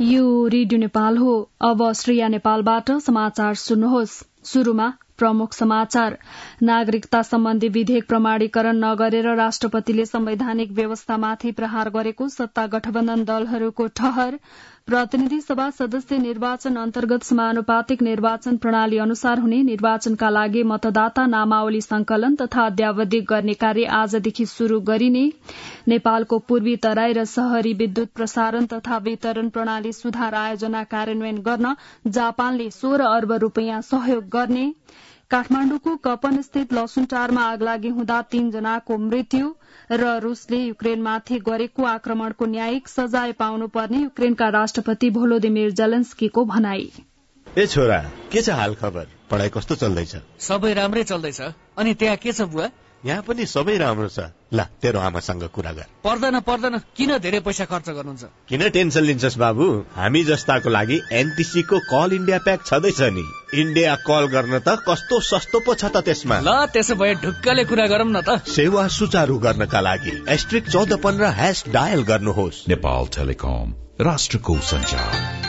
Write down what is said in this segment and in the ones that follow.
यो रेडियो नेपाल हो। अब श्रेया नेपालबाट समाचार सुन्नुहोस्। सुरुमा प्रमुख समाचार। नागरिकता सम्बन्धी विधेयक प्रमाणीकरण नगरेर राष्ट्रपतिले संवैधानिक व्यवस्थामाथि प्रहार गरेको सत्ता गठबन्धन दलहरूको ठहर। प्रतिनिधि सभा सदस्य निर्वाचन अन्तर्गत समानुपातिक निर्वाचन प्रणाली अनुसार हुने निर्वाचनका लागि मतदाता नामावली संकलन तथा अद्यावधिक गर्ने कार्य आजदेखि शुरू गरिने। नेपालको पूर्वी तराई र शहरी विद्युत प्रसारण तथा वितरण प्रणाली सुधार आयोजना कार्यान्वयन गर्न जापानले 16 अर्ब रूपियाँ सहयोग गर्ने। काठमाण्डुको कपन स्थित लसुनटारमा आगलागी हुँदा 3 जनाको मृत्यु र रूसले युक्रेनमाथि गरेको आक्रमणको न्यायिक सजाय पाउनुपर्ने युक्रेनका राष्ट्रपति भोलोदिमिर जेलेन्स्कीको भनाई। ए छोरा, के छ हाल खबर? पढाइ कस्तो चल्दैछ? सबै राम्रै चल्दैछ। अनि त्यहाँ के छ बुवा? यहाँ पनि सबै राम्रो छ। ल, तेरो आमासँग कुरा गर। पर्दैन, किन धेरै पैसा खर्च गर्नुहुन्छ? किन टेन्सन लिन्छस् बाबु? हामी जस्ताको लागि एनटीसी को कल इन्डिया प्याक छँदैछ नि। इन्डिया कल गर्न त कस्तो सस्तो पो छ त त्यसमा। ल, त्यसो भए ढुक्कले कुरा गरौँ न त। सेवा सुचारू गर्नका लागि *1415# डायल गर्नुहोस्। नेपाल टेलिकम, राष्ट्रको सञ्चार।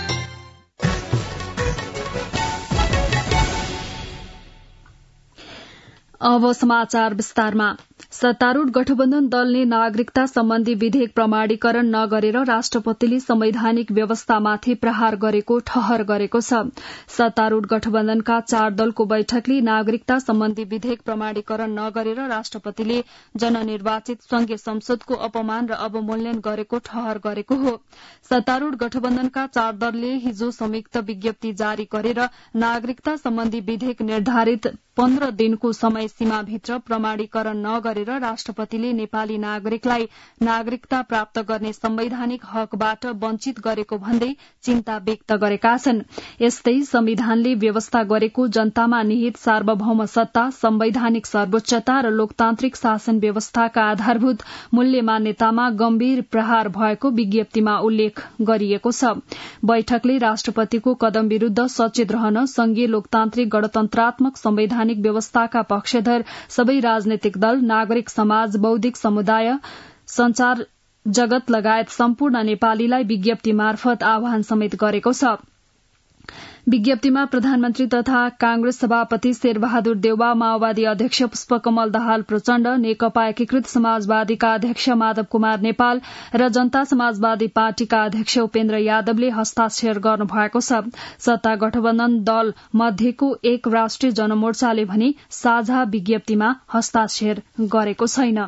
अब समाचार विस्तारमा। सत्तारूढ़ गठबन्धन दलले नागरिकता सम्बन्धी विधेयक प्रमाणीकरण नगरेर राष्ट्रपतिले संवैधानिक व्यवस्थामाथि प्रहार गरेको ठहर गरेको छ। सत्तारूढ़ गठबन्धनका 4 दलको बैठकले नागरिकता सम्बन्धी विधेयक प्रमाणीकरण नगरेर राष्ट्रपतिले जननिर्वाचित संघीय संसदको अपमान र अवमूल्यन गरेको ठहर गरेको हो। सत्तारूढ़ गठबन्धनका 4 दलले हिजो संयुक्त विज्ञप्ति जारी गरेर नागरिकता सम्बन्धी विधेयक निर्धारित 15 दिनको समय सीमाभित्र प्रमाणीकरण नगरेर राष्ट्रपतिले नेपाली नागरिकलाई नागरिकता प्राप्त गर्ने संवैधानिक हकबाट वञ्चित गरेको भन्दै चिन्ता व्यक्त गरेका छन्। यस्तै संविधानले व्यवस्था गरेको जनतामा निहित सार्वभौम सत्ता, संवैधानिक सर्वोच्चता र लोकतान्त्रिक शासन व्यवस्थाका आधारभूत मूल्य मान्यतामा गम्भीर प्रहार भएको विज्ञप्तिमा उल्लेख गरिएको छ। बैठकले राष्ट्रपतिको कदम विरूद्ध सचेत रहन संघीय लोकतान्त्रिक गणतन्त्रात्मक संवैधानिक व्यवस्थाका पक्षधर सबै राजनैतिक दल, नागरिक समाज, बौद्धिक समुदाय, संचार जगत लगायत सम्पूर्ण नेपालीलाई विज्ञप्ति मार्फत आह्वान समेत गरेको छ। विज्ञप्तिमा प्रधानमन्त्री तथा कांग्रेस सभापति शेरबहादुर देउवा, माओवादी अध्यक्ष पुष्पकमल दाहाल प्रचण्ड, नेकपा एकीकृत समाजवादीका अध्यक्ष माधव कुमार नेपाल र जनता समाजवादी पार्टीका अध्यक्ष उपेन्द्र यादवले हस्ताक्षर गर्नुभएको छ। सत्ता गठबन्धन दल मध्येको एक राष्ट्रिय जनमोर्चाले भने साझा विज्ञप्तिमा हस्ताक्षर गरेको छैन।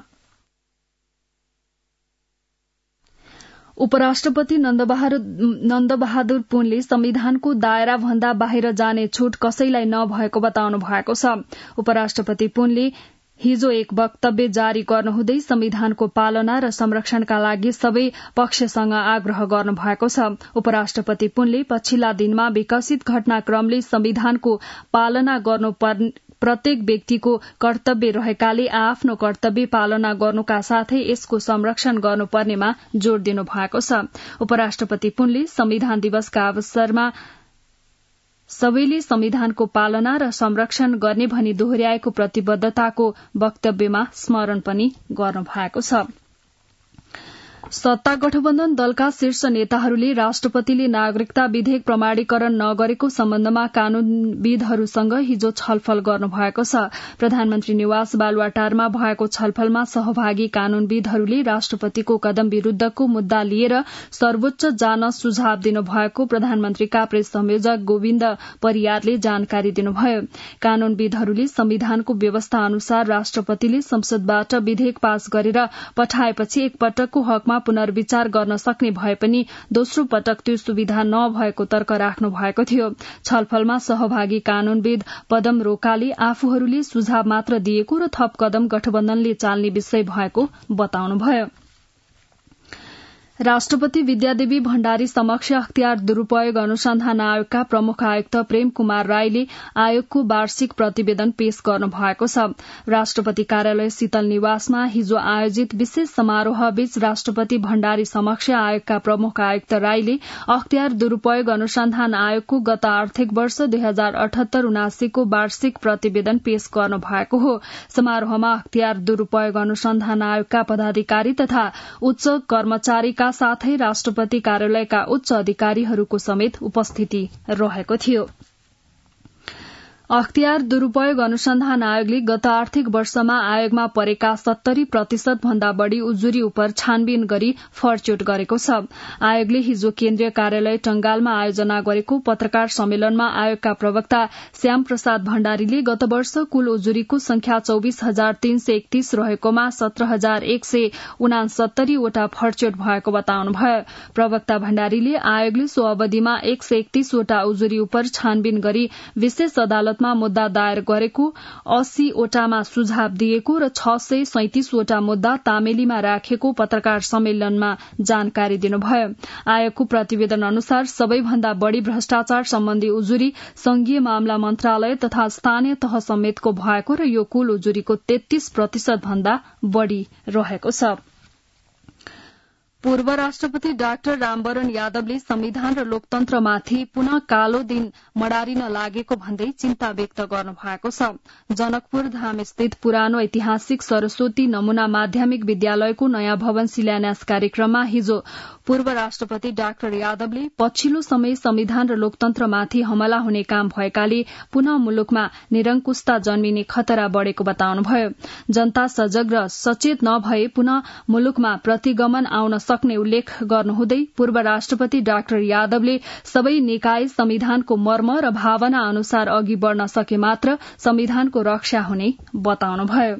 उपराष्ट्रपति नन्दबहादुर पुनले संविधानको दायरा भन्दा बाहिर जाने छूट कसैलाई नभएको बताउनु भएको छ। उपराष्ट्रपति पुनले हिजो एक वक्तव्य जारी गर्नुहुँदै संविधानको पालना र संरक्षणका लागि सबै पक्षसँग आग्रह गर्नुभएको छ। उपराष्ट्रपति पुनले पछिल्ला दिनमा विकसित घटनाक्रमले संविधानको पालना गर्नुपर्ने प्रत्येक व्यक्तिको कर्तव्य रहेकाले आफ्नो कर्तव्य पालना गर्नुका साथै यसको संरक्षण गर्नुपर्नेमा जोड़ दिनु भएको छ। उपराष्ट्रपति पुनले संविधान दिवसका अवसरमा सबैले संविधानको पालना र संरक्षण गर्ने भनी दोहोर्याएको प्रतिबद्धताको वक्तव्यमा स्मरण पनि गर्नुभएको छ। सत्ता गठबन्धन दलका शीर्ष नेताहरूले राष्ट्रपतिले नागरिकता विधेयक प्रमाणीकरण नगरेको सम्बन्धमा कानूनविदहरूसँग हिजो छलफल गर्नुभएको छ। प्रधानमन्त्री निवास बालुवाटारमा भएको छलफलमा सहभागी कानूनविदहरूले राष्ट्रपतिको कदम विरूद्धको मुद्दा लिएर सर्वोच्च जान सुझाव दिनुभएको प्रधानमन्त्रीका प्रेस संयोजक गोविन्द परियारले जानकारी दिनुभयो। कानूनविदहरूले संविधानको व्यवस्था अनुसार राष्ट्रपतिले संसदबाट विधेयक पास गरेर पठाएपछि एकपटकको हकमा पुनर्विचार गर्न सक्ने भए पनि दोस्रो पटक त्यो सुविधा नभएको तर्क राख्नु भएको थियो। छलफलमा सहभागी कानूनविद पदम रोकाले आफूहरूले सुझाव मात्र दिएको र थप कदम गठबन्धनले चाल्ने विषय भएको बताउनुभयो। राष्ट्रपति विद्यादेवी भण्डारी समक्ष अख्तियार दुरूपयोग अनुसन्धान आयोगका प्रमुख आयुक्त प्रेम कुमार राईले आयोगको वार्षिक प्रतिवेदन पेश गर्नु भएको छ। राष्ट्रपति कार्यालय शीतल निवासमा हिजो आयोजित विशेष समारोहबीच राष्ट्रपति भण्डारी समक्ष आयोगका प्रमुख आयुक्त राईले अख्तियार दुरूपयोग अनुसन्धान आयोगको गत आर्थिक वर्ष 2078-79 को वार्षिक प्रतिवेदन पेश गर्नु भएको हो। समारोहमा अख्तियार दुरूपयोग अनुसन्धान आयोगका पदाधिकारी तथा उच्च कर्मचारीका मन्त्रीका साथै राष्ट्रपति कार्यालयका उच्च अधिकारीहरूको समेत उपस्थिति रहेको थियो। अख्तियार दुरूपयोग अनुसन्धान आयोगले गत आर्थिक वर्षमा आयोगमा परेका 70% भन्दा बढ़ी उजुरी उपर छानबिन गरी फरच्युट गरेको छ। आयोगले हिजो केन्द्रीय कार्यालय टंगालमा आयोजना गरेको पत्रकार सम्मेलनमा आयोगका प्रवक्ता श्याम प्रसाद भण्डारीले गत वर्ष कुल उजुरीको संख्या 24,331 रहेकोमा 17,169 वटा फरच्युट भएको बताउनुभयो। प्रवक्ता भण्डारीले आयोगले सो अवधिमा 131 वटा उजुरी उपर छानबिन गरी विशेष अदालत मुद्दा दायर गरेको, 80 वटामा सुझाव दिएको र 637 वटा मुद्दा तामेलीमा राखेको पत्रकार सम्मेलनमा जानकारी दिनुभयो। आयोगको प्रतिवेदन अनुसार सबैभन्दा बढ़ी भ्रष्टाचार सम्बन्धी उजुरी संघीय मामला मन्त्रालय तथा स्थानीय तह समेतको भएको र यो कुल उजुरीको 33% भन्दा बढ़ी रहेको छ। पूर्व राष्ट्रपति डाक्टर रामवरण यादवले संविधान र लोकतन्त्रमाथि पुनः कालो दिन मडारिन लागेको भन्दै चिन्ता व्यक्त गर्नु भएको छ। जनकपुर धाम स्थित पुरानो ऐतिहासिक सरस्वती नमूना माध्यमिक विद्यालयको नयाँ भवन शिलान्यास कार्यक्रममा हिजो पूर्व राष्ट्रपति डाक्टर यादवले पछिल्लो समय संविधान र लोकतन्त्रमाथि हमला हुने काम भएकाले पुनः मुलुकमा निरंकुशता जन्मिने खतरा बढ़ेको बताउनुभयो। जनता सजग र सचेत नभए पुनः मुलुकमा प्रतिगमन आउन सक्ने उल्लेख गर्नुहुँदै पूर्व राष्ट्रपति डाक्टर यादवले सबै निकाय संविधानको मर्म र भावना अनुसार अघि बढ़न सके मात्र संविधानको रक्षा हुने बताउनुभयो।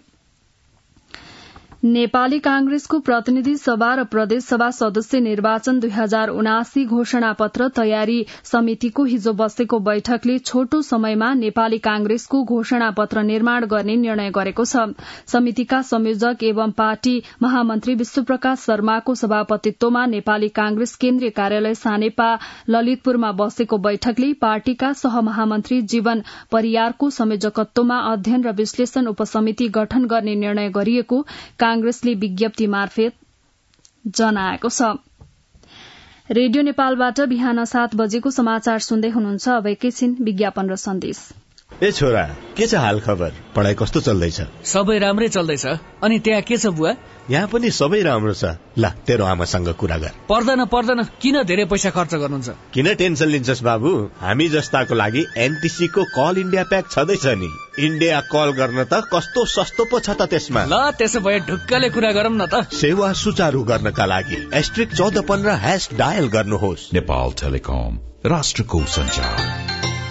नेपाली कांग्रेसको प्रतिनिधि सभा र प्रदेश सभा सदस्य निर्वाचन 2079 घोषणा पत्र तयारी समितिको हिजो बसेको बैठकले छोटो समयमा नेपाली कांग्रेसको घोषणा पत्र निर्माण गर्ने निर्णय गरेको छ। समितिका संयोजक एवं पार्टी महामन्त्री विश्वप्रकाश शर्माको सभापतित्वमा नेपाली कांग्रेस केन्द्रीय कार्यालय सानेपा ललितपुरमा बसेको बैठकले पार्टीका सहमहामन्त्री जीवन परियारको संयोजकत्वमा अध्ययन र विश्लेषण उपसमिति गठन गर्ने निर्णय गरिएको कांग्रेसले विज्ञप्ति मार्फत जनाएको छ। रेडियो नेपालबाट बिहान 7 बजेको समाचार सुन्दै हुनुहुन्छ। अब एकैछिन विज्ञापन र सन्देश। ए छोरा, के छ हाल खबर? पढाइ कस्तो चल्दैछ? सबै राम्रै चल्दैछ। अनि त्यहाँ के छ बुवा? यहाँ पनि सबै राम्रो छ। ल, तेरो आमासँग कुरा गर। पर्दैन, किन धेरै पैसा खर्च गर्नुहुन्छ? किन टेन्सन लिन्छस् बाबु? हामी जस्ताको लागि एनटीसी को कल इन्डिया प्याक छदैछ नि। इन्डिया कल गर्न त कस्तो सस्तो पो छ त त्यसमा। ल, त्यसो भए ढुक्कले कुरा गरौँ न त। सेवा सुचारू गर्नका लागि *1415# डायल गर्नुहोस्। नेपाल टेलिकम, राष्ट्रको सञ्चार।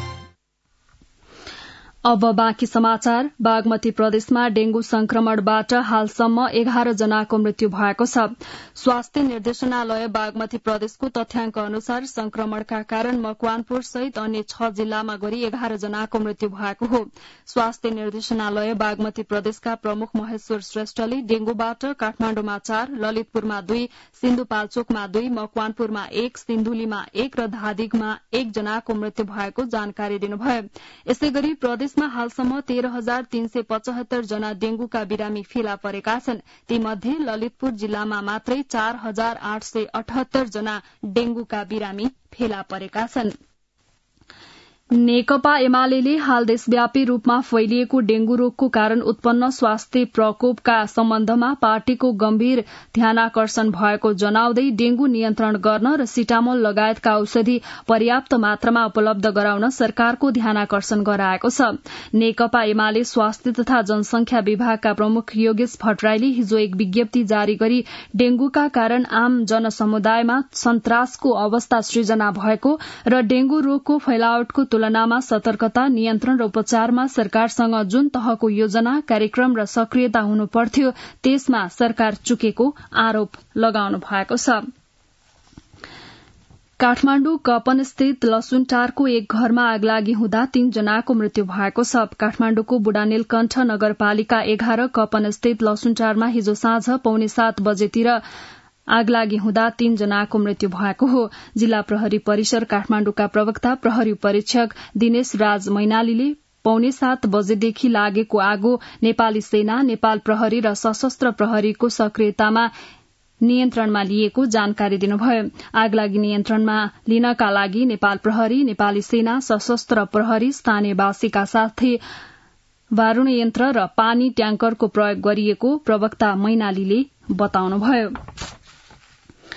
अब बाँकी समाचार। बागमती प्रदेशमा डेंगू संक्रमणबाट हालसम्म 11 जनाको मृत्यु भएको छ। स्वास्थ्य निर्देशनालय बागमती प्रदेशको तथ्याङ्क अनुसार संक्रमणका कारण मकवानपुर सहित अन्य 6 जिल्लामा गरी 11 जनाको मृत्यु भएको हो। स्वास्थ्य निर्देशनालय बागमती प्रदेशका प्रमुख महेश्वर श्रेष्ठले डेंगूबाट काठमाण्डुमा 4, ललितपुरमा 2, सिन्धुपाल्चोकमा 2, मकवानपुरमा 1, सिन्धुलीमा 1 र धादिगमा 1 जनाको मृत्यु भएको जानकारी दिनुभयो। यसै गरी प्रदेश हालसम्म 13,375 जना डेंगूका बिरामी फेला परेका छन्। तीमध्ये ललितपुर जिल्लामा मात्रै 4,878 जना डेंगूका बिरामी फेला परेका छन्। नेकपा एमाले हाल देशव्यापी रूपमा फैलिएको डेंगू रोगको कारण उत्पन्न स्वास्थ्य प्रकोपका सम्बन्धमा पार्टीको गम्भीर ध्यानाकर्षण भएको जनाउँदै डेंगू नियन्त्रण गर्न र सिटामोल लगायतका औषधि पर्याप्त मात्रामा उपलब्ध गराउन सरकारको ध्यानाकर्षण गराएको छ। नेकपा एमाले स्वास्थ्य तथा जनसंख्या विभागका प्रमुख योगेश भट्टराईले हिजो एक विज्ञप्ति जारी गरी डेंगूका कारण आम जनसमुदायमा सन्तासको अवस्था सृजना भएको र डेंगू रोगको फैलावटको तुलनामा सतर्कता, नियन्त्रण र उपचारमा सरकारसँग जुन तहको योजना, कार्यक्रम र सक्रियता हुनु पर्थ्यो त्यसमा सरकार चुकेको आरोप लगाउनु भएको छ। काठमाण्डु कपनस्थित लसुनटारको एक घरमा आगलागी हुँदा 3 जनाको मृत्यु भएको छ। काठमाण्डुको बुढानीलकण्ठ नगरपालिका 11 कपनस्थित लसुनटारमा हिजो साँझ 6:45 बजेतिर आगलागी हुँदा 3 जनाको मृत्यु भएको हो। जिल्ला प्रहरी परिसर काठमाण्डुका प्रवक्ता प्रहरी परीक्षक दिनेश राज मैनालीले 6:45 बजेदेखि लागेको आगो नेपाली सेना, नेपाल प्रहरी र सशस्त्र प्रहरीको सक्रियतामा नियन्त्रणमा लिएको जानकारी दिनुभयो। आगलागी नियन्त्रणमा लिनका लागि नेपाल प्रहरी, नेपाली सेना, सशस्त्र प्रहरी, स्थानीयवासीका साथै वारुण यन्त्र र पानी ट्याङ्करको प्रयोग गरिएको प्रवक्ता मैनालीले बताउनुभयो।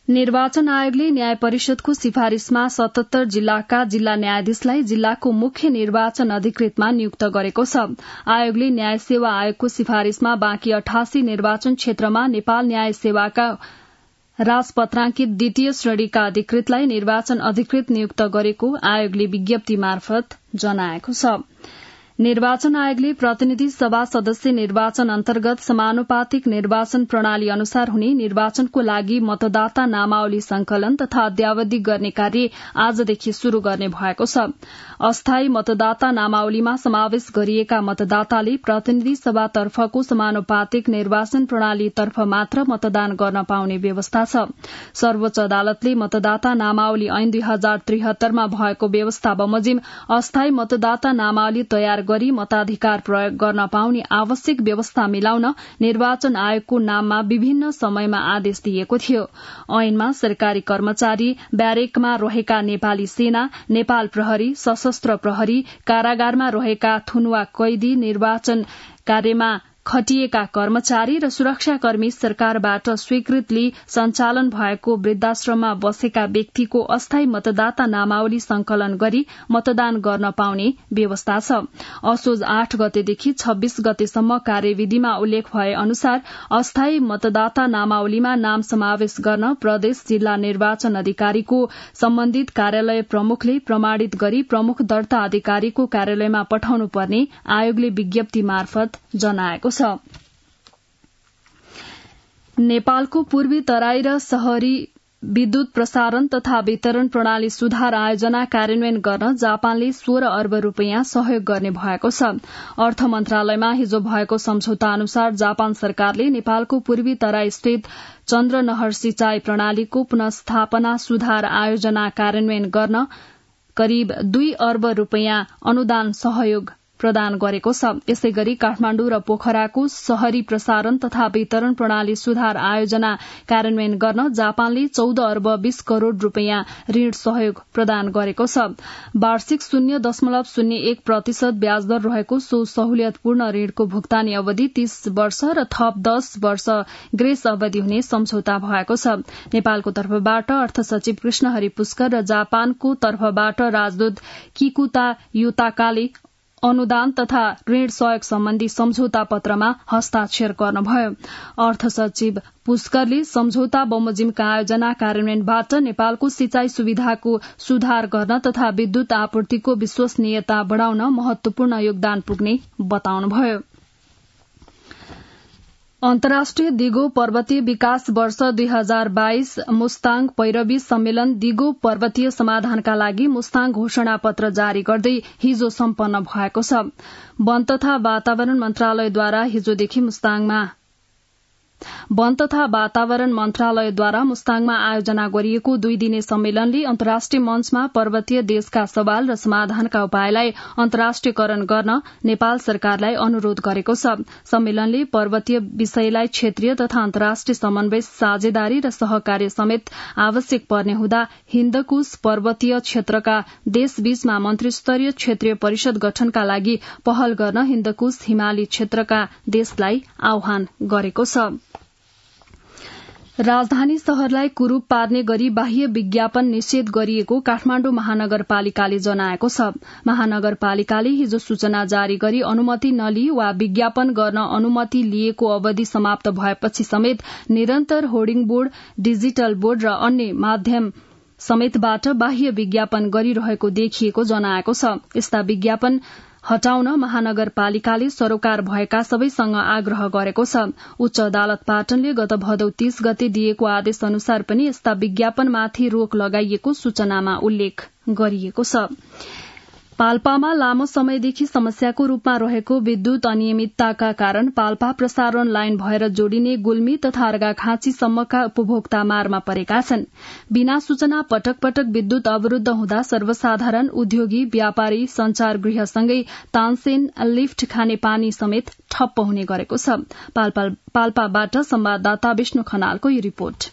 निर्वाचन आयोगले न्याय परिषदको सिफारिशमा 77 जिल्लाका जिल्ला न्यायाधीशलाई जिल्लाको मुख्य निर्वाचन अधिकृतमा नियुक्त गरेको छ। आयोगले न्याय सेवा आयोगको सिफारिशमा बाँकी 88 निर्वाचन क्षेत्रमा नेपाल न्याय सेवाका राजपत्रांकित द्वितीय श्रेणीका अधिकृतलाई निर्वाचन अधिकृत नियुक्त गरेको आयोगले विज्ञप्ति मार्फत जनाएको छ। निर्वाचन आयोगले प्रतिनिधि सभा सदस्य निर्वाचन अन्तर्गत समानुपातिक निर्वाचन प्रणाली अनुसार हुने निर्वाचनको लागि मतदाता नामावली संकलन तथा अद्यावधि गर्ने कार्य आजदेखि शुरू गर्ने भएको छ। अस्थायी मतदाता नामावलीमा समावेश गरिएका मतदाताले प्रतिनिधि सभातर्फको समानुपातिक निर्वाचन प्रणालीतर्फ मात्र मतदान गर्न पाउने व्यवस्था छ। सर्वोच्च अदालतले मतदाता नामावली ऐन 2073 मा भएको व्यवस्था बमोजिम अस्थायी मतदाता नामावली तयार गरी मताधिकार प्रयोग गर्न पाउने आवश्यक व्यवस्था मिलाउन निर्वाचन आयोगको नाममा विभिन्न समयमा आदेश दिएको थियो। ऐनमा सरकारी कर्मचारी, ब्यारेकमा रहेका नेपाली सेना, नेपाल प्रहरी, सशस्त्र प्रहरी, कारागारमा रहेका थुनुवा कैदी, निर्वाचन कार्यमा खटिएका कर्मचारी र सुरक्षाकर्मी, सरकारबाट स्वीकृत लिई सञ्चालन भएको वृद्धाश्रममा बसेका व्यक्तिको अस्थायी मतदाता नामावली संकलन गरी मतदान गर्न पाउने व्यवस्था छ। असोज 8 गतेदेखि 26 गतेसम्म कार्यविधिमा उल्लेख भए अनुसार अस्थायी मतदाता नामावलीमा नाम समावेश गर्न प्रदेश जिल्ला निर्वाचन अधिकारीको सम्बन्धित कार्यालय प्रमुखले प्रमाणित गरी प्रमुख दर्ता अधिकारीको कार्यालयमा पठाउनु पर्ने आयोगले विज्ञप्ति मार्फत जनाएको छ। नेपालको पूर्वी तराई र शहरी विद्युत प्रसारण तथा वितरण प्रणाली सुधार आयोजना कार्यान्वयन गर्न जापानले 16 अर्ब रूपियाँ सहयोग गर्ने भएको छ। अर्थ मन्त्रालयमा हिजो भएको सम्झौता अनुसार जापान सरकारले नेपालको पूर्वी तराई स्थित चन्द्रनहर सिंचाई प्रणालीको पुनस्थापना सुधार आयोजना कार्यान्वयन गर्न करिब 2 अर्ब रूपियाँ अनुदान सहयोग प्रदान गरेको छ। यसै गरी काठमाण्डु र पोखराको शहरी प्रसारण तथा वितरण प्रणाली सुधार आयोजना कार्यान्वयन गर्न जापानले 14 अर्ब 20 करोड़ रूपियाँ ऋण सहयोग प्रदान गरेको छ। वार्षिक 0.01% ब्याज दर रहेको सो सहुलियतपूर्ण ऋणको भुक्तानी अवधि 30 वर्ष र थप 10 वर्ष ग्रेस अवधि हुने सम्झौता भएको छ। नेपालको तर्फबाट अर्थ सचिव कृष्णहरि पुष्कर र जापानको तर्फबाट राजदूत किकुता युताकाले अनुदान तथा ऋण सहयोग सम्बन्धी सम्झौता पत्रमा हस्ताक्षर गर्नुभयो। अर्थ सचिव पुष्करले सम्झौता बमोजिमका आयोजना कार्यान्वयनबाट नेपालको सिंचाई सुविधाको सुधार गर्न तथा विद्युत आपूर्तिको विश्वसनीयता बढ़ाउन महत्वपूर्ण योगदान पुग्ने बताउनुभयो। अन्तर्राष्ट्रिय दिगो पर्वतीय विकास वर्ष 2022 मुस्ताङ पैरवी सम्मेलन दिगो पर्वतीय समाधानका लागि मुस्ताङ घोषणा पत्र जारी गर्दै हिजो सम्पन्न भएको छ। वन तथा वातावरण मन्त्रालयद्वारा हिजोदेखि मुस्ताङमा आयोजना गरिएको 2 दिने सम्मेलनले अन्तर्राष्ट्रिय मञ्चमा पर्वतीय देशका सवाल र समाधानका उपायलाई अन्तर्राष्ट्रियकरण गर्न नेपाल सरकारलाई अनुरोध गरेको छ। सम्मेलनले पर्वतीय विषयलाई क्षेत्रीय तथा अन्तर्राष्ट्रिय समन्वय, साझेदारी र सहकार्य समेत आवश्यक पर्ने हुँदा हिन्दकुश पर्वतीय क्षेत्रका देशबीचमा मन्त्रीस्तरीय क्षेत्रीय परिषद गठनका लागि पहल गर्न हिन्दकुश हिमाली क्षेत्रका देशलाई आह्वान गरेको छ। राजधानी शहरलाई कुरूप पार्ने गरी बाह्य विज्ञापन निषेध गरिएको काठमाण्डु महानगरपालिकाले जनाएको छ। महानगरपालिकाले हिजो सूचना जारी गरी अनुमति नलिई वा विज्ञापन गर्न अनुमति लिएको अवधि समाप्त भएपछि समेत निरन्तर होर्डिङ बोर्ड, डिजिटल बोर्ड र अन्य माध्यम समेतबाट बाह्य विज्ञापन गरिरहेको देखिएको जनाएको छ। यस्ता विज्ञापन हटाउन महानगरपालिकाले सरोकार भएका सबैसँग आग्रह गरेको छ। उच्च अदालत पाटनले गत भदौ 30 गते दिएको आदेश अनुसार पनि यस्ता विज्ञापनमाथि रोक लगाइएको सूचनामा उल्लेख गरिएको छ। पाल्पामा लामो समयदेखि समस्याको रूपमा रहेको विद्युत अनियमितताका कारण पाल्पा प्रसारण लाइन भएर जोडिने गुल्मी तथा अर्घाखाँचीसम्मका उपभोक्ता मारमा परेका छन्। बिना सूचना पटक पटक विद्युत अवरूद्ध हुँदा सर्वसाधारण, उद्योगी, व्यापारी, संचार गृहसँगै तानसेन, लिफ्ट, खाने पानी समेत ठप्प हुने गरेको छ। पाल्पाबाट संवाददाता विष्णु खनालको यो रिपोर्ट।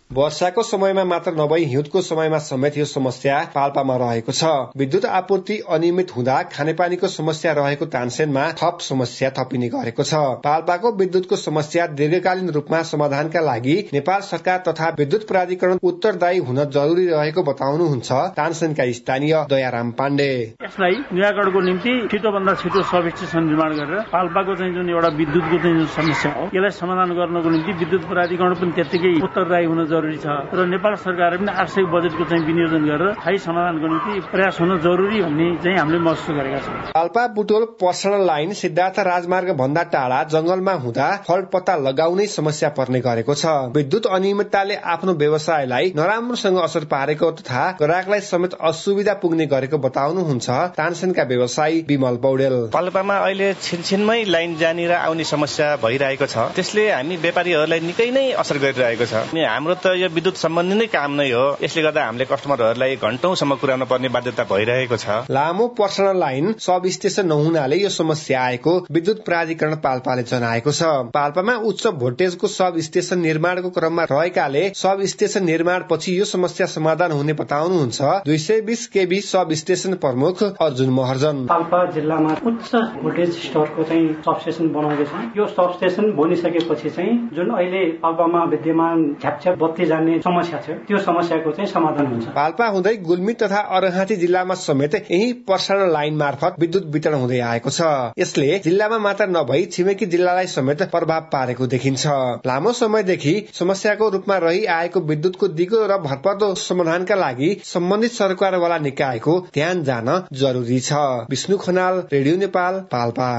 वर्षाको समयमा मात्र नभई हिउँदको समयमा समेत यो समस्या पाल्पामा रहेको छ। विद्युत आपूर्ति अनियमित हुँदा खानेपानीको समस्या रहेको तानसेनमा थप समस्या थपिने गरेको छ। पाल्पाको विद्युतको समस्या दीर्घकालीन रूपमा समाधानका लागि नेपाल सरकार तथा विद्युत प्राधिकरण उत्तरदायी हुन जरुरी रहेको बताउनुहुन्छ तानसेनका स्थानीय दयाराम पाण्डे। यसलाई निराकरणको निम्ति छिटोभन्दा छिटो सब स्टेशन निर्माण गरेर पाल्पाको चाहिँ जुन एउटा विद्युतको चाहिँ समस्या हो यसलाई समाधान गर्नको निम्ति विद्युत प्राधिकरण पनि त्यत्तिकै उत्तरदायी हुन जरुरी छ र नेपाल सरकारले पनि आवश्यक बजेटको चाहिँ विनियोजन गरेर स्थायी समाधानको निम्ति प्रयास हुन जरुरी भन्ने चाहिँ हामीले महसुस गरेका छौँ। पाल्पा बुटोल पर्सनल लाइन सिद्धार्थ राजमार्ग भन्दा टाढा जंगलमा हुँदा फल्ट पत्ता लगाउनै समस्या पर्ने गरेको छ। विद्युत अनियमितताले आफ्नो व्यवसायलाई नराम्रोसँग असर पारेको तथा ग्राहकलाई समेत असुविधा पुग्ने गरेको बताउनुहुन्छ तानसेनका व्यवसायी विमल पौडेल। पाल्पामा अहिले छिनछिनमै लाइन जाने र आउने समस्या भइरहेको छ। त्यसले हामी व्यापारीहरूलाई निकै नै असर गरिरहेको छ। हाम्रो त यो विद्युत सम्बन्धी नै काम नै हो। यसले गर्दा हामीले कस्टमरहरूलाई घण्टौंसम्म कुराउन पर्ने बाध्यता भइरहेको छ। लामो पर्सनल लाइन सब स्टेशन नहुनाले यो समस्या आएको विद्युत प्राधिकरण पाल्पाले जनाएको छ। पाल्पामा उच्च भोल्टेजको सब स्टेशन निर्माणको क्रममा रहेकाले सब स्टेशन निर्माण पछि यो समस्या समाधान हुने बताउनुहुन्छ 220 केबी सब स्टेशन प्रमुख अर्जुन महर्जन। पाल्पा जिल्लामा उच्च भोल्टेज स्टोरको चाहिँ सब स्टेशन बनाउँदैछ। यो सब स्टेशन बनिसकेपछि चाहिँ जुन अहिले पाल्पामा विद्यमान झ्यापछ्याप बत्ती जाने समस्या छ त्यो समस्याको चाहिँ समाधान हुन्छ। पाल्पा हुँदै गुल्मी तथा अर्घाँची जिल्लामा समेत यही पर्सनल लाइन मार्फत विद्युत वितरण हुँदै आएको छ। यसले जिल्लामा मात्र नभई छिमेकी जिल्लालाई समेत प्रभाव पारेको देखिन्छ। लामो समयदेखि समस्याको रूपमा रही आएको विद्युतको दिगो र भरपर्दो समाधानका लागि सम्बन्धित सरकारवाला निकायको ध्यान जान जरुरी छ। विष्णु खनाल, रेडियो नेपाल, पाल्पा।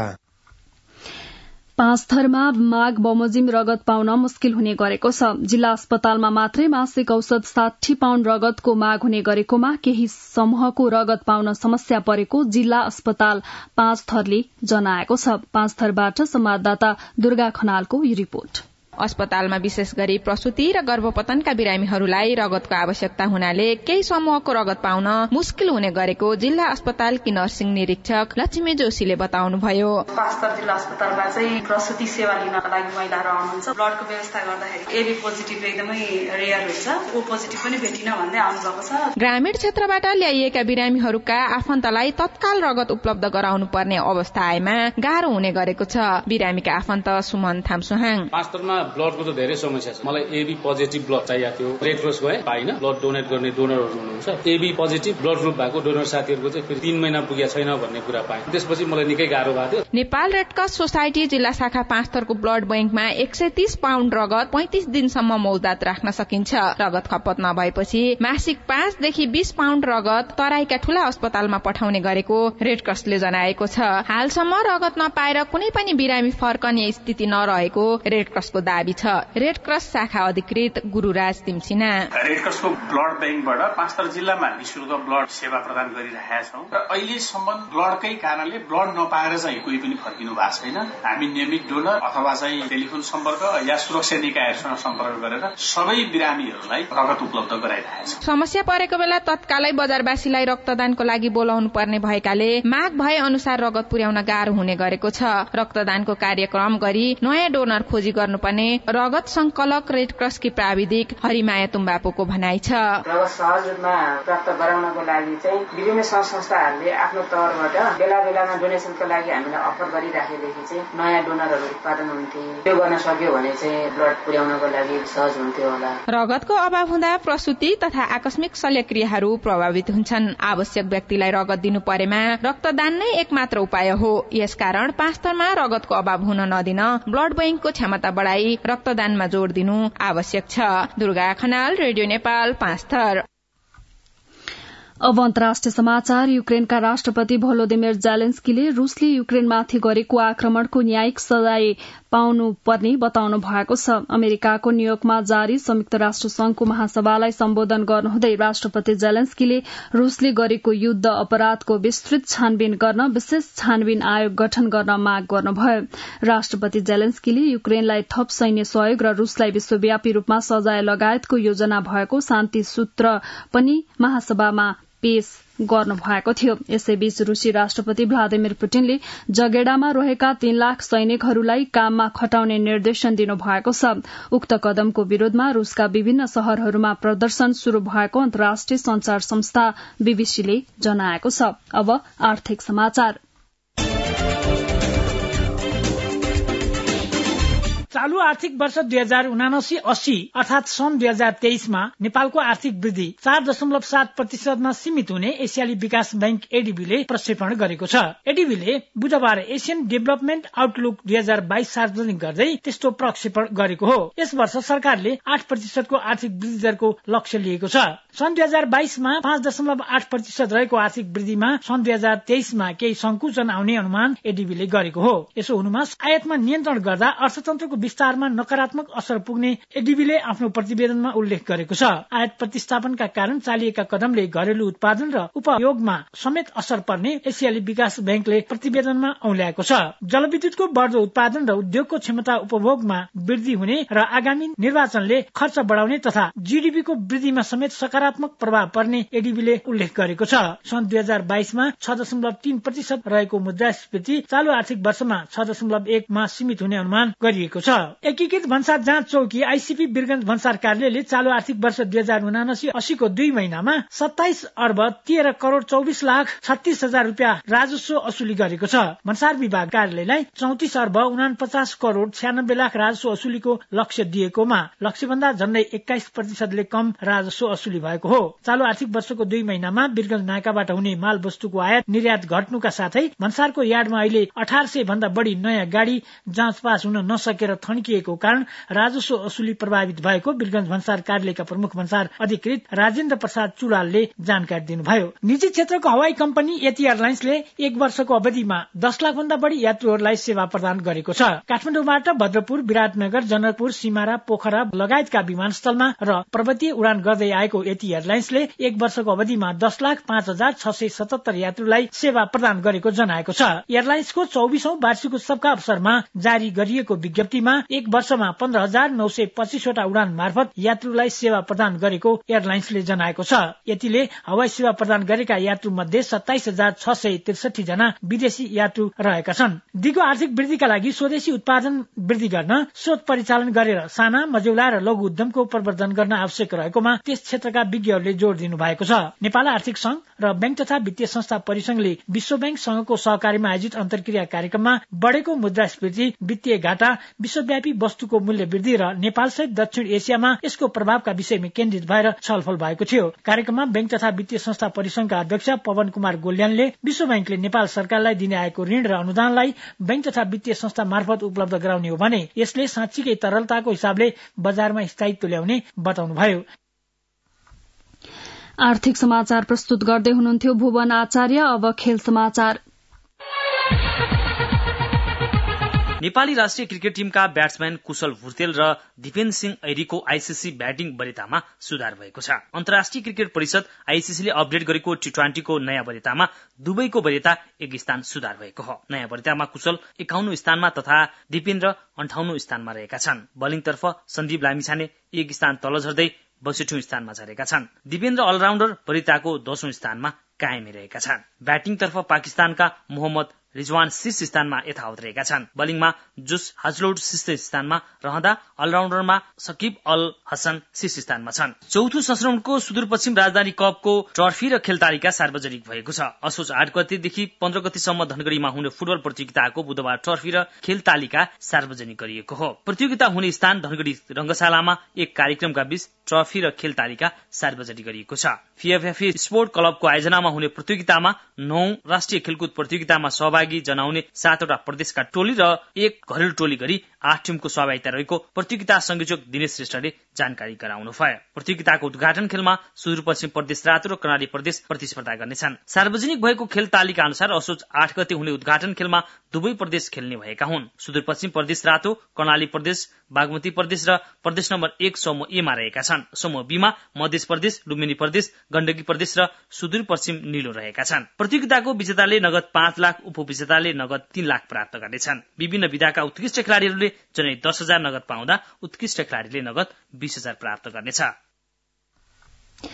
पाँचथरमा माघ बमोजिम रगत पाउन मुस्किल हुने गरेको छ। जिल्ला अस्पतालमा मात्रै मासिक औसत 60 पाउण्ड रगतको माग हुने गरेकोमा केही समूहको रगत पाउन समस्या परेको जिल्ला अस्पताल पाँचथरले जनाएको छ। पाँचथरबाट संवाददाता दुर्गा खनालको रिपोर्ट। अस्पतालमा विशेष गरी प्रसूति र गर्भपतनका बिरामीहरूलाई रगतको आवश्यकता हुनाले केही समूहको रगत पाउन मुस्किल हुने गरेको जिल्ला अस्पतालकी नर्सिङ निरीक्षक लक्ष्मी जोशीले बताउनुभयो। पाँचथर जिल्ला अस्पतालमा चाहिँ प्रसूति सेवा लिनका लागि महिलाहरू आउनुहुन्छ। ब्लडको व्यवस्था गर्दाखेरि एबी पोजिटिभ एकदमै रेयर हुन्छ, ओ पोजिटिभ पनि भेटिन भन्दै आउनुभएको छ। ग्रामीण क्षेत्रबाट ल्याइएका बिरामीहरूका आफन्तलाई तत्काल रगत उपलब्ध गराउनु पर्ने अवस्था आएमा गाह्रो हुने गरेको छ। बिरामीका आफन्त सुमन थामसुहाङ। ब्लडको त धेरै समस्या छ। मलाई एबी पोजिटिभ ब्लड चाहिएको थियो। रेड क्रस गए पाइन। ब्लड डोनेट गर्ने डोनरहरू हुनुहुन्छ। एबी पोजिटिभ ब्लड ग्रुप भएको डोनर साथीहरूको चाहिँ फेरि 3 महिना पुगेको छैन भन्ने कुरा पाएँ। त्यसपछि मलाई निकै गाह्रो भएको थियो। नेपाल रेडक्रस सोसाइटी जिल्ला शाखा पाँचथरको ब्लड बैंकमा 130 पाउण्ड रगत 35 दिनसम्म मौजदात राख्न सकिन्छ। रगत खपत नभएपछि मासिक 5 देखि 20 पाउण्ड रगत तराईका ठूला अस्पतालमा पठाउने गरेको रेडक्रसले जनाएको छ। हालसम्म रगत नपाएर कुनै पनि बिरामी फर्कने स्थिति नरहेको रेडक्रसको दाबी छ। रेडक्रस शाखा अधिकृत गुरुराज तिमसिना। रेडक्रसको ब्लड बैंकबाट पाँचथर जिल्लामा निशुल्क ब्लड सेवा प्रदान गरिरहेका छौं र अहिलेसम्म ब्लडकै कारणले ब्लड नपाएर चाहिँ कोही पनि फर्किनु भएको छैन। हामी नियमित डोनर अथवा चाहिँ टेलिफोन सम्पर्क या सुरक्षा निकायहरूसँग सम्पर्क गरेर सबै बिरामीहरूलाई रगत उपलब्ध गराइरहेका छौं। समस्या परेको बेला तत्कालै बजारवासीलाई रक्तदानको लागि बोलाउनु पर्ने भएकाले माग भए अनुसार रगत पुर्याउन गाह्रो हुने गरेको छ। रक्तदानको कार्यक्रम गरी नयाँ डोनर खोजी गर्नुपर्ने रगत संकलक रेडक्रसकी प्राविधिक हरिमाया तुम्बापोको भनाइ छ। रगत सहज रूपमा प्राप्त गराउनको लागि चाहिँ विभिन्न संस्थाहरूले आफ्नो तहबाट बेला बेलामा डोनेसनको लागि हामीलाई अफर गरिराखेदेखि चाहिँ नयाँ डोनरहरू उत्पादन हुन्थे। त्यो गर्न सक्यो भने चाहिँ ब्लड पुर्याउनको लागि सहज हुन्थ्यो होला। रगतको अभाव हुँदा प्रसूति तथा आकस्मिक शल्यक्रियाहरू प्रभावित हुन्छन्। आवश्यक व्यक्तिलाई रगत दिनु परेमा रक्तदान नै एकमात्र उपाय हो। यसकारण पाँचथरमा रगतको अभाव हुन नदिन ब्लड बैंकको क्षमता बढाई रक्तदानमा जोड़ दिनु आवश्यक छ। दुर्गा खनाल, रेडियो नेपाल, पाँचथर। अब अन्तर्राष्ट्रिय समाचार। युक्रेनका राष्ट्रपति भोलोदिमिर जेलेन्स्कीले रूसले युक्रेनमाथि गरेको आक्रमणको न्यायिक सजाय पाउनु पर्ने बताउनु भएको छ। अमेरिकाको न्यूयोर्कमा जारी संयुक्त राष्ट्र संघको महासभालाई सम्बोधन गर्नुहुँदै राष्ट्रपति जेलेन्स्कीले रूसले गरेको युद्ध अपराधको विस्तृत छानबिन गर्न विशेष छानबिन आयोग गठन गर्न माग गर्नुभयो। राष्ट्रपति जेलेन्स्कीले युक्रेनलाई थप सैन्य सहयोग र रूसलाई विश्वव्यापी रूपमा सजाय लगायतको योजना भएको शान्ति सूत्र पनि महासभामा पेश गर्नु भएको थियो। यसैबीच रूसी राष्ट्रपति भ्लादिमिर पुटिनले जगेडामा रहेका 3 लाख सैनिकहरूलाई काममा खटाउने निर्देशन दिनुभएको छ। उक्त कदमको विरोधमा रूसका विभिन्न शहरहरूमा प्रदर्शन शुरू भएको अन्तर्राष्ट्रिय संचार संस्था बीबीसीले जनाएको छ। अब आर्थिक समाचार। चालू आर्थिक वर्ष 2079-80 अर्थात सन् 2023मा नेपालको आर्थिक वृद्धि 4.7% सीमित हुने एसियाली विकास बैंक एडीबीले प्रक्षेपण गरेको छ। एडीबीले बुधबार एसियन डेभलपमेन्ट आउटलुक 2022 सार्वजनिक गर्दै त्यस्तो प्रक्षेपण गरेको हो। यस वर्ष सरकारले 8% को आर्थिक वृद्धि दरको लक्ष्य लिएको छ। सन् 2022मा 5.8% रहेको आर्थिक वृद्धिमा सन् 2023मा केही संकुचन आउने अनुमान एडीबीले गरेको हो। यसो हुनुमा आयातमा नियन्त्रण गर्दा अर्थतन्त्रको विस्तारमा नकारात्मक असर पुग्ने एडीबीले आफ्नो प्रतिवेदनमा उल्लेख गरेको छ। आयात प्रतिस्थापनका कारण चालिएका कदमले घरेलु उत्पादन र उपयोगमा समेत असर पर्ने एसियाली विकास बैंकले प्रतिवेदनमा औल्याएको छ। जलविद्युतको बढ्दो उत्पादन र उद्योगको क्षमता उपभोगमा वृद्धि हुने र आगामी निर्वाचनले खर्च बढाउने तथा जीडीपीको वृद्धिमा समेत सकारात्मक प्रभाव पर्ने एडीबीले उल्लेख गरेको छ। सन् 2022मा 6.3% रहेको मुद्रास्फीति चालू आर्थिक वर्षमा 6.1 मा सीमित हुने अनुमान गरिएको छ। एकीकृत भन्सार जाँच चौकी आईसीपी वीरगंज भन्सार कार्यालयले चालू आर्थिक वर्ष 2079-80 को 2 महिनामा 27 अर्ब 13 करोड़ 24 लाख 36 हजार रुपियाँ राजस्व असुली गरेको छ। भन्सार विभाग कार्यालयलाई 34 अर्ब 49 करोड़ 96 लाख राजस्व असुलीको लक्ष्य दिएकोमा लक्ष्यभन्दा झण्डै 21% कम राजस्व असुली भएको हो। चालू आर्थिक वर्षको 2 महिनामा वीरगंज नाकाबाट हुने माल वस्तुको आयात निर्यात घट्नुका साथै भन्सारको यार्डमा अहिले 1800 भन्दा बढी नयाँ गाड़ी जाँच पास हुन नसकेर थन्किएको कारण राजस्व असुली प्रभावित भएको वीरगंज भन्सार कार्यालयका प्रमुख भन्सार अधिकृत राजेन्द्र प्रसाद चुडालले जानकारी दिनुभयो। निजी क्षेत्रको हवाई कम्पनी यति एयरलाइन्सले 1 वर्षको अवधिमा 10 लाख भन्दा बढी यात्रुहरूलाई सेवा प्रदान गरेको छ। काठमाडौँबाट भद्रपुर, विराटनगर, जनकपुर, सिमारा, पोखरा लगायतका विमानस्थलमा र पर्वतीय उडान गर्दै आएको यति एयरलाइन्सले 1 वर्षको अवधिमा 10,05,677 यात्रुलाई सेवा प्रदान गरेको जनाएको छ। एयरलाइन्सको 24औं वार्षिकोत्सवका अवसरमा जारी गरिएको विज्ञप्तिमा 1 वर्षमा 15,925 वटा उडान मार्फत यात्रुलाई सेवा प्रदान गरेको एयरलाइन्सले जनाएको छ। यतिले हवाई सेवा प्रदान गरेका यात्रु मध्ये 27,663 जना विदेशी यात्रु रहेका छन्। दिगो आर्थिक वृद्धिका लागि स्वदेशी उत्पादन वृद्धि गर्न शोध परिचालन गरेर साना, मझौला र लघु उद्यमको प्रवर्धन गर्न आवश्यक रहेकोमा त्यस क्षेत्रका विज्ञहरूले जोड़ दिनु भएको छ। नेपाल आर्थिक संघ र बैंक तथा वित्तीय संस्था परिसंघले विश्व बैंक सँगको सहकारीमा आयोजित अन्तर्क्रिया कार्यक्रममा बढ़ेको मुद्रास्फीति, वित्तीय घाटा, विश्वव्यापी वस्तुको मूल्य वृद्धि र नेपाल सहित दक्षिण एसियामा यसको प्रभावका विषयमा केन्द्रित भएर छलफल भएको थियो। कार्यक्रममा बैंक तथा वित्तीय संस्था परिसंघका अध्यक्ष पवन कुमार गोल्यानले विश्व बैंकले नेपाल सरकारलाई दिने आएको ऋण र अनुदानलाई बैंक तथा वित्तीय संस्था मार्फत उपलब्ध गराउने हो भने यसले साँच्चीकै तरलताको हिसाबले बजारमा स्थायित्व ल्याउने बताउनुभयो। आर्थिक समाचार प्रस्तुत गर्दै हुनुहुन्थ्यो भुवन आचार्य। अब खेल समाचार। नेपाली राष्ट्रिय क्रिकेट टीमका ब्याट्सम्यान कुशल भुर्तेल र दिपेन सिंह ऐरीको आईसीसी ब्याटिङ वरियतामा सुधार भएको छ। अन्तर्राष्ट्रिय क्रिकेट परिषद आईसीसीले अपडेट गरेको टी20 को नयाँ वरियतामा दुवैको वरियता 1 स्थान सुधार भएको हो। नयाँ वरियतामा कुशल 51 स्थानमा तथा दिपेन्द्र 58 स्थानमा रहेका छन्। बलिङतर्फ सन्दीप लामिछाने 1 स्थान तल झर्दै 62 स्थानमा झरेका छन्। दिपेन्द्र अलराउन्डर वरियताको 10औं स्थानमा कायमै रहेका छन्। ब्याटिङतर्फ पाकिस्तानका मोहम्मद रिजवान शीर्ष स्थानमा यथावत रहेका छन्। बलिङमा जुस हाजलोड शीर्ष स्थानमा रहँदा अलराउन्डरमा सकिब अल हसन शीर्ष स्थानमा छन्। चौथो संस्करणको सुदूरपश्चिम राजधानी कपको ट्रफी र खेल तालिका सार्वजनिक भएको छ। असोज 8 गतेदेखि 15 गतेसम्म धनगढ़ीमा हुने फुटबल प्रतियोगिताको बुधबार ट्रफी र खेल तालिका सार्वजनिक गरिएको हो। प्रतियोगिता हुने स्थान धनगढ़ी रंगशालामा एक कार्यक्रमका बीच ट्रफी र खेल तालिका सार्वजनिक गरिएको छ। पीएफएफ स्पोर्ट क्लबको आयोजनामा हुने प्रतियोगितामा 9 राष्ट्रिय खेलकुद प्रतियोगितामा सहभागी जनाउने 7 वटा प्रदेशका टोली र 1 घरेलु टोली गरी 8 टिमको सहभागिता रहेको प्रतियोगिता संयोजक दिनेश श्रेष्ठले जानकारी गराउनु भयो। प्रतियोगिताको उद्घाटन खेलमा सुदूरपश्चिम प्रदेश रातो र कर्णाली प्रदेश प्रतिस्पर्धा गर्नेछन्। सार्वजनिक भएको खेल तालिका अनुसार असोज 8 गते हुने उद्घाटन खेलमा दुवै प्रदेश खेल्ने भएका हुन्। सुदूरपश्चिम प्रदेश रातो, कर्णाली प्रदेश, बागमती प्रदेश र प्रदेश नम्बर 1 समूह ए मा रहेका छन्। समूह बी मा मध्य प्रदेश, लुम्बिनी प्रदेश, गण्डकी प्रदेश र सुदूरपश्चिम नीलो रहेका छन्। प्रतियोगिताको विजेताले नगद 5 लाख, उपविजेताले नगद 3 लाख प्राप्त गर्नेछन्। विभिन्न विधाका उत्कृष्ट खेलाड़ीहरूले जनै 10,000 नगद पाउँदा उत्कृष्ट खेलाड़ीले नगद 20,000 प्राप्त गर्नेछ।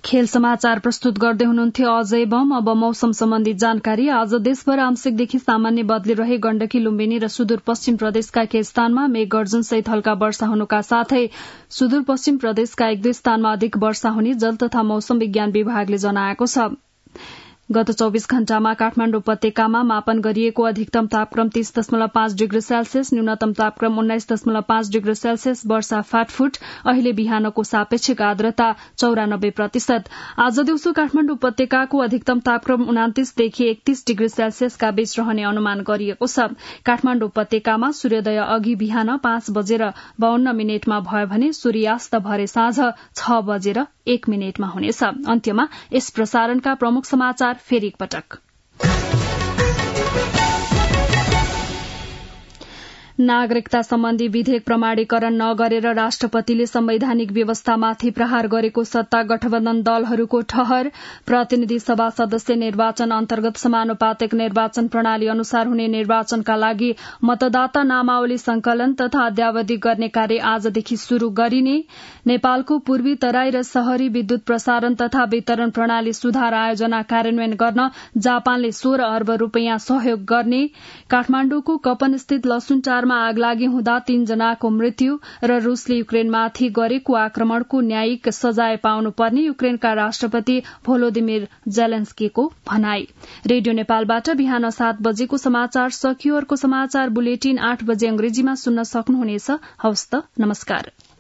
खेल समाचार प्रस्तुत गर्दै हुनुहुन्थ्यो अजय बम। अब मौसम सम्बन्धी जानकारी। आज देशभर आंशिकदेखि सामान्य बदली रहे गण्डकी, लुम्बिनी र सुदूरपश्चिम प्रदेशका केही स्थानमा मेघ गर्जनसहित हल्का वर्षा हुनुका साथै सुदूरपश्चिम प्रदेशका 1-2 स्थानमा अधिक वर्षा हुने जल तथा मौसम विज्ञान विभागले जनाएको छ। गत 24 घण्टामा काठमाडौँ उपत्यकामा मापन गरिएको अधिकतम तापक्रम 30.5 डिग्री सेल्सियस, न्यूनतम तापक्रम 19.5 डिग्री सेल्सियस, वर्षा फाटफुट। अहिले बिहानको सापेक्षिक आर्द्रता 94%। आज दिउँसो काठमाडौँ उपत्यकाको अधिकतम तापक्रम 29 देखि 31 डिग्री सेल्सियसका बीच रहने अनुमान गरिएको छ। काठमाडौँ उपत्यकामा सूर्योदय अघि बिहान 5:52 भयो भने सूर्यास्त भरे साँझ 6:01 हुनेछ। अन्त्यमा यस प्रसारणका प्रमुख समाचार फेरि एकपटक। नागरिकता सम्बन्धी विधेयक प्रमाणीकरण नगरेर राष्ट्रपतिले संवैधानिक व्यवस्थामाथि प्रहार गरेको सत्ता गठबन्धन दलहरूको ठहर। प्रतिनिधि सभा सदस्य निर्वाचन अन्तर्गत समानुपातिक निर्वाचन प्रणाली अनुसार हुने निर्वाचनका लागि मतदाता नामावली संकलन तथा अद्यावधि गर्ने कार्य आजदेखि शुरू गरिने। नेपालको पूर्वी तराई र शहरी विद्युत प्रसारण तथा वितरण प्रणाली सुधार आयोजना कार्यान्वयन गर्न जापानले 16 अर्ब रूपियाँ सहयोग गर्ने। काठमाडौँको कपनस्थित लसुनटारमा आगलागी हुँदा 3 जनाको मृत्यु र रूसले युक्रेनमाथि गरेको आक्रमणको न्यायिक सजाय पाउनुपर्ने युक्रेनका राष्ट्रपति भोलोदिमिर जेलेन्स्कीको भनाई। रेडियो नेपालबाट बिहान 7 बजेको समाचार सकियो। अर्को समाचार बुलेटिन 8 बजे अंग्रेजीमा सुन्न सक्नुहुनेछ। हवस् त, नमस्कार।